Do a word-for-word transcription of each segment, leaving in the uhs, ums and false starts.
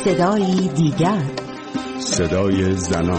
صدایی دیگر، صدای زنان.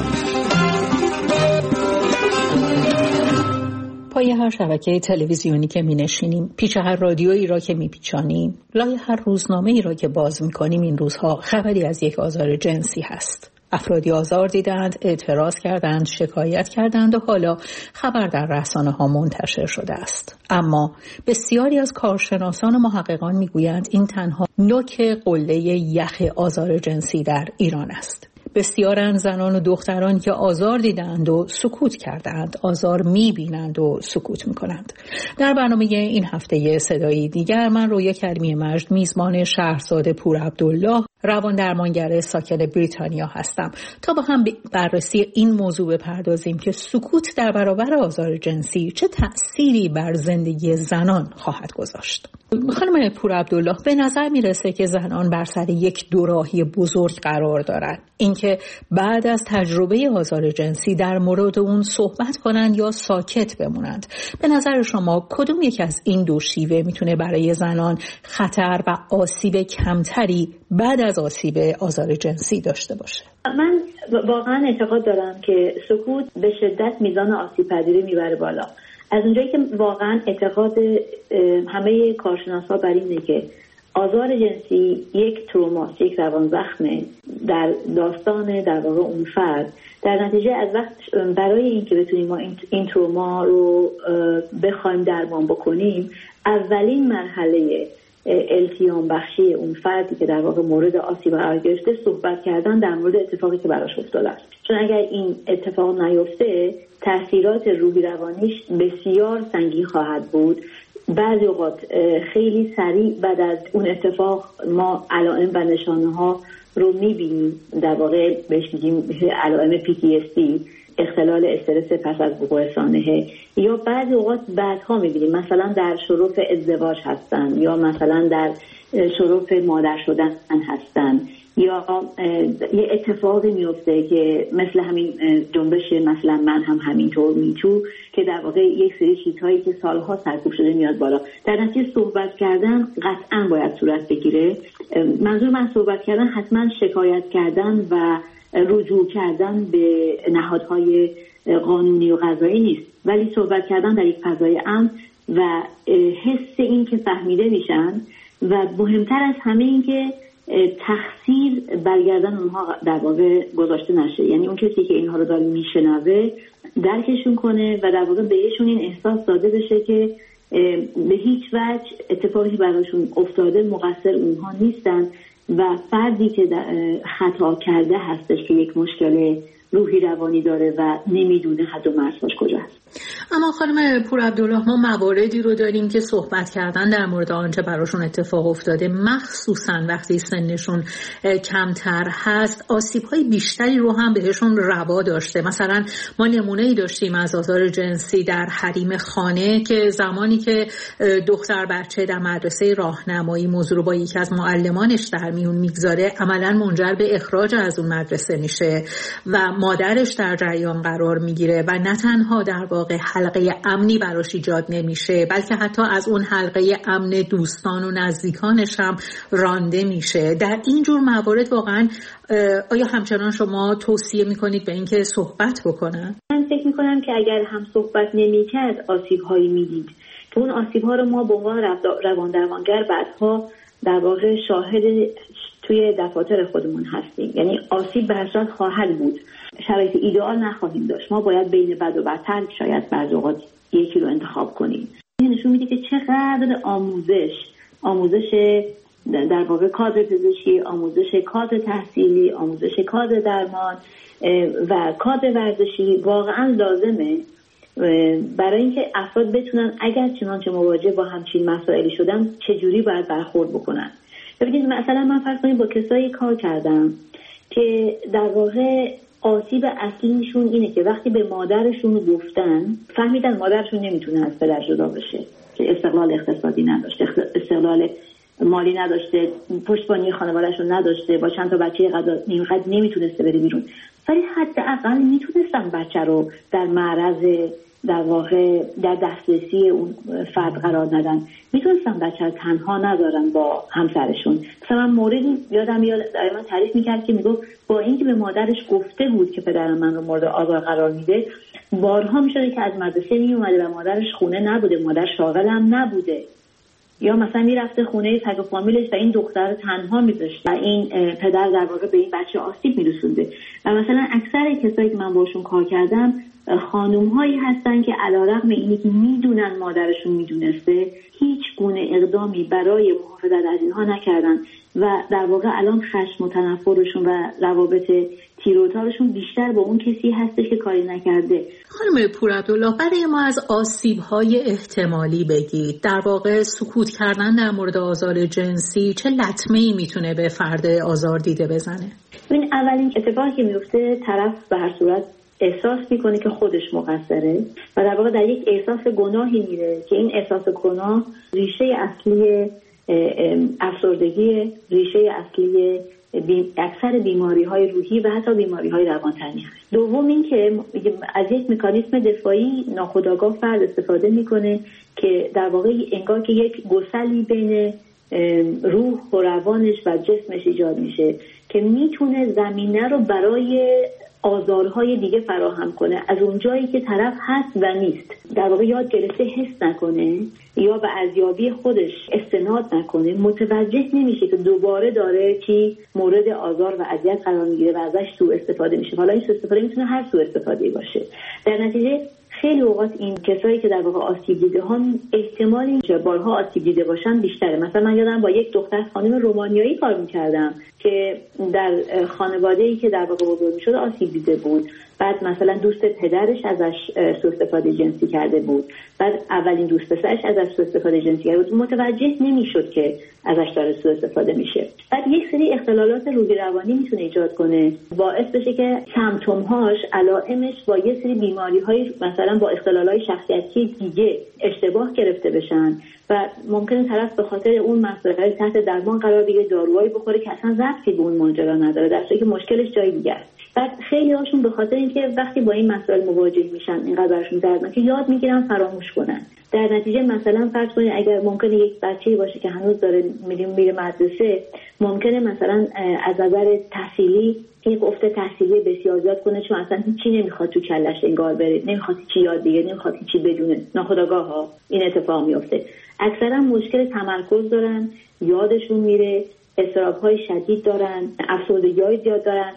پای هر شبکه تلویزیونی که می نشینیم، پیچ هر رادیویی را که می پیچانیم، لای هر روزنامه‌ای را که باز می کنیم، این روزها خبری از یک آزار جنسی هست. افرادی آزار دیدند، اعتراض کردند، شکایت کردند و حالا خبر در رسانه ها منتشر شده است. اما بسیاری از کارشناسان و محققان میگویند این تنها نوک قله یخ آزار جنسی در ایران است. بسیارند زنان و دختران که آزار دیدند و سکوت کردند، آزار میبینند و سکوت میکنند. در برنامه این هفته صدایی دیگر من رویا کریمی مجد میزبان شهرزاد پور عبدالله، روان درمانگر ساکن بریتانیا هستم تا با هم بررسی این موضوع بپردازیم که سکوت در برابر آزار جنسی چه تأثیری بر زندگی زنان خواهد گذاشت. خانم پور عبدالله، به نظر میرسه که زنان بر سر یک دوراهی بزرگ قرار دارند. اینکه بعد از تجربه آزار جنسی در مورد اون صحبت کنند یا ساکت بمونند. به نظر شما کدوم یک از این دو شیوه میتونه برای زنان خطر و آسیب کمتری بعد از آسیب آزار جنسی داشته باشه؟ من واقعا اعتقاد دارم که سکوت به شدت میزان آسیب پذیری میبره بالا. از اونجایی که واقعا اعتقاد همه کارشناسا بر اینه که آزار جنسی یک تروماست، یک روان زخمه در داستان در واقع اون فرد. در نتیجه از وقت برای اینکه بتونیم ما این تروما رو بخوایم درمان بکنیم، اولین مرحله التیام بخشی اون فردی که در واقع مورد آسیب قرار گرفته صحبت کردن در مورد اتفاقی که براش افتاده است. چون اگر این اتفاق نیفته، تاثیرات روحی روانیش بسیار سنگین خواهد بود. بعضی اوقات خیلی سریع بعد از اون اتفاق ما علائم و نشانه ها رو میبینیم، در واقع بهش میگیم علائم پی تی اس دی، اختلال استرس پس از وقوع سانحه، یا بعضی اوقات بعدها میبینیم مثلا در شرف ازدواج هستن یا مثلا در شرف مادر شدن هستن، یا یه اتفاقی میفته که مثل همین جنبش مثلا من هم همینطور میتو که در واقع یک سری چیزهایی که سالها سرکوب شده میاد بالا. در نتیجه صحبت کردن قطعا باید صورت بگیره. منظور من صحبت کردن حتما شکایت کردن و رجوع کردن به نهادهای قانونی و قضایی نیست، ولی صحبت کردن در یک فضای امن و حس این که فهمیده میشن و مهمتر از همه این که تقصیر برگردن اونها در واقع گذاشته نشه. یعنی اون کسی که اینها رو داره میشنوه درکشون کنه و در واقع بهشون این احساس داده بشه که به هیچ وجه اتفاقی براشون افتاده مقصر اونها نیستن و فردی که خطا کرده هستش که یک مشکل روحی روانی داره و نمیدونه حد و مرزش کجاست. اما خانم پور عبدالله، ما مواردی رو داریم که صحبت کردن در مورد آنچه براشون اتفاق افتاده، مخصوصا وقتی سنشون کمتر هست، آسیب‌های بیشتری رو هم بهشون روا داشته. مثلا ما نمونه‌ای داشتیم از آزار جنسی در حریم خانه که زمانی که دختر بچه در مدرسه راهنمایی موضوع رو با یکی از معلمانش در میون میگذاره، عملاً منجر به اخراج از اون مدرسه میشه و مادرش در جریان قرار میگیره و نه تنها در واقع حلقه امنی براش ایجاد نمیشه، بلکه حتی از اون حلقه امن دوستان و نزدیکانش هم رانده میشه. در این جور موارد واقعا آیا همچنان شما توصیه میکنید به اینکه صحبت بکنن؟ من فکر میکنم که اگر هم صحبت نمیکرد آسیب‌هایی میدید که اون آسیب‌ها رو ما به عنوان روان درمانگر بعدها در واقع شاهد توی دفاتر خودمون هستیم. یعنی آسیب به هر صورت خواهد بود، شرایط ایدئال نخواهیم داشت. ما باید بین بد و بدتر شاید بعضی اوقات یکی رو انتخاب کنیم. این نشون میده که چقدر آموزش آموزش در واقع کادر پزشکی، آموزش کادر تحصیلی، آموزش کادر درمان و کادر ورزشی واقعا لازمه برای اینکه افراد بتونن اگر چنانچه مواجه با همچین مسائلی شدن چجوری باید برخورد بکنن. ببینید مثلا من فرض کنید با کسایی کار کردم که در واقع آسیب اصلیشون اینه که وقتی به مادرشون گفتن فهمیدن مادرشون نمیتونه از پدر جدا بشه، که استقلال اقتصادی نداشته، استقلال مالی نداشته، پشتیبانی خانواده‌شون نداشته، با چند تا بچه اینقدر نمیتونسته بره بیرون، ولی حداقل میتونستن بچه رو در معرض در واقع در دسترسی اون فرد قرار ندن، میتونستن بچه رو تنها نذارن با همسرشون. مثلا من موردی یادم یاد من تعریف میکرد که میگفت با اینکه به مادرش گفته بود که پدرم من رو مورد آزار قرار میده، بارها میشده که از مدرسه میومده و مادرش خونه نبوده، مادر شاغل هم نبوده، یا مثلا میرفته خونه تک و فامیلش و این دختر رو تنها میذاشته و این پدر در واقع به این بچه آسیب میرسونده. و مثلا اکثر کسایی که من باشون کار کردم خانوم هایی هستن که علیرغم اینی که میدونن مادرشون میدونسته، هیچ گونه اقدامی برای محافظت از اینها نکردن و در واقع الان خشم و تنفرشون و روابط تیروتارشون بیشتر با اون کسی هستش که کاری نکرده. خانم پورعبدالله، برای ما از آسیب‌های احتمالی بگید. در واقع سکوت کردن در مورد آزار جنسی چه لطمه‌ای میتونه به فرد آزار دیده بزنه؟ این اولین اتفاقی که میفته، طرف به هر صورت احساس میکنه که خودش مقصره و در واقع در یک احساس گناهی میره که این احساس گناه ریشه اصلی افسردگی، ریشه اصلی بی... اکثر بیماری های روحی و حتی بیماری های روانتنی هست. دوم این که از یک مکانیزم دفاعی ناخودآگاه فرد استفاده میکنه که در واقع انگار که یک گسلی بین روح و روانش و جسمش ایجاد میشه که میتونه زمینه رو برای آزارهای دیگه فراهم کنه. از اونجایی که طرف هست و نیست، در واقع یاد گرفته حس نکنه یا به ارزیابی خودش استناد نکنه، متوجه نمیشه که دوباره داره چی مورد آزار و اذیت قرار میگیره و ازش سوء استفاده میشه. حالا این سوء استفاده میتونه هر سوء استفاده‌ای باشه. در نتیجه خیلی اوقات این کسایی که در واقع آسیب دیده ها احتمال اینکه بارها آسیب دیده باشن بیشتره. مثلا من یادم با یک دختر خانم رومانیایی کار میکردم که در خانواده‌ای که در واقع بزرگ میشد آسیب دیده بود. بعد مثلا دوست پدرش ازش سوء استفاده جنسی کرده بود، بعد اولین دوست پسرش ازش سوء استفاده جنسی کرده بود، متوجه نمیشد که ازش داره سوء استفاده میشه. بعد یک سری اختلالات روحی روانی میتونه ایجاد کنه، باعث بشه که سمپتوم‌هاش، علائمش با یه سری بیماری‌های مثلا با اختلالات شخصیتی دیگه اشتباه گرفته بشن و ممکنه طرف به خاطر اون مسائل تحت درمان قرار بگیره، داروهایی بخوره که اصلا ربطی به اون ماجرا نداره، در حالی که مشکلش جای دیگه است. بعد خیلی هاشون به خاطر اینکه وقتی با این مسائل مواجه میشن اینقدر براشون دردناکه یاد میگیرن فراموش کنن. در نتیجه مثلا فرض کنید اگر ممکنه یک بچه‌ای باشه که هنوز داره میره میره مدرسه، ممکنه مثلا از نظر تحصیلی یک افت تحصیلی بسیار زیاد کنه، چون اصلا هیچی نمیخواد تو کلش انگار بره، نمیخواد چی یاد بگیره، نمیخواد چی بدونه، ناخودآگاه ها این اتفاق میفته. اکثرا مشکل تمرکز دارن، یادشون میره، اضطراب‌های شدید دارن، افسردگی‌های زیاد دارن،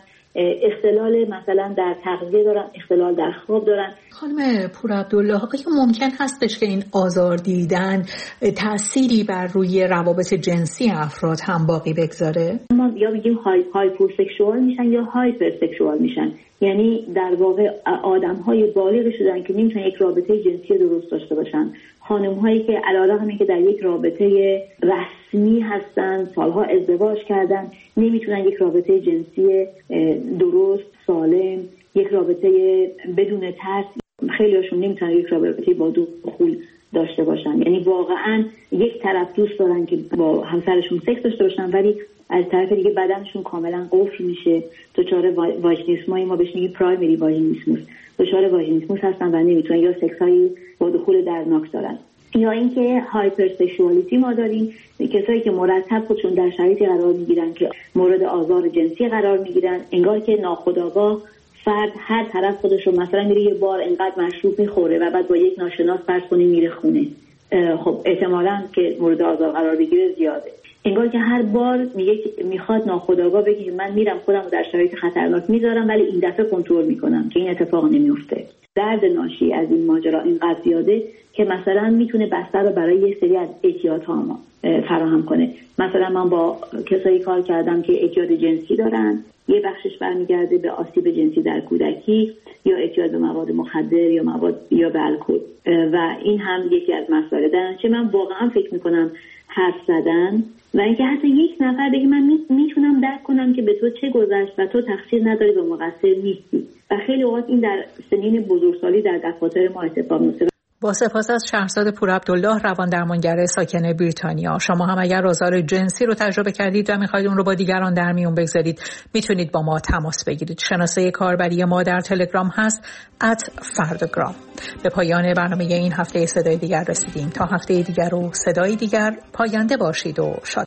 اختلال مثلا در تغذیه دارن، اختلال در خواب دارن. خانم پورعبدالله، آیا ممکن هستش که این آزار دیدن تأثیری بر روی روابط جنسی افراد هم باقی بگذاره؟ ما یا میگیم های هایپوسکشوال میشن یا هایپرسکشوال میشن، یعنی در واقع آدم‌های بالغ شدن که نمیتونن یک رابطه جنسی درست داشته باشن، خانم‌هایی که علاوه بر که در یک رابطه رسمی هستن، سالها ازدواج کردن، نمیتونن یک رابطه جنسی درست، سالم، یک رابطه بدون ترس، خیلی هاشون نمیتونن یک رابطه با دخول داشته باشن. یعنی واقعا یک طرف دوست دارن که با همسرشون سکس داشته باشن، ولی از طرف دیگه بدنشون کاملا قفل میشه، دچار واژینیسمای ما بهش میگیم پرایمری واژینیسموس، دچار واژینیسموس هستن و نمیتونن یا سکسای با دخول دردناک دارن. یا اینکه هایپرسکشوالیتی ما داریم، کسایی که مرتب خودشون در شرایطی قرار میگیرن که مورد آزار جنسی قرار میگیرن، انگار که ناخودآگاه فرد هر طرف خودش رو مثلا میره یه بار انقدر مشروب میخوره و بعد با یک ناشناس فرض کنیم میره خونه، خب احتمالاً که مورد آزار قرار بگیره زیاده. انگار که هر بار میگه میخواد ناخودآگاه بگه من میرم خودم رو در شرایط خطرناک میذارم ولی این دفعه کنترل میکنم که این اتفاق نمیفته. درد ناشی از این ماجرا اینقدر زیاده که مثلا میتونه بستر رو برای یه سری از اعتیادها ما فراهم کنه. مثلا من با کسایی کار کردم که اعتیاد جنسی دارن، یه بخشش برمیگرده به آسیب جنسی در کودکی یا اعتیاد به مواد مخدر یا مواد یا به الکل و این هم یکی از مسائل دارن. چه من واقعا فکر میکنم حرف زدن و اینکه حتی یک نفر بگه من میتونم درک کنم که به تو چه گذشت و تو تقصیر نداری و مقصر نیستی، و خیلی اوقات این در سنین بزرگسالی در دفاتر ما اتفاق میفته. با سپاس از شهرزاد پورعبدالله، روان درمانگر ساکن بریتانیا. شما هم اگر آزار جنسی رو تجربه کردید و میخواید اون رو با دیگران در میون بگذارید، میتونید با ما تماس بگیرید. شناسه کاربری ما در تلگرام هست ات فرداگرام. به پایان برنامه این هفته صدای دیگر رسیدیم. تا هفته دیگر و صدای دیگر، پاینده باشید و شاد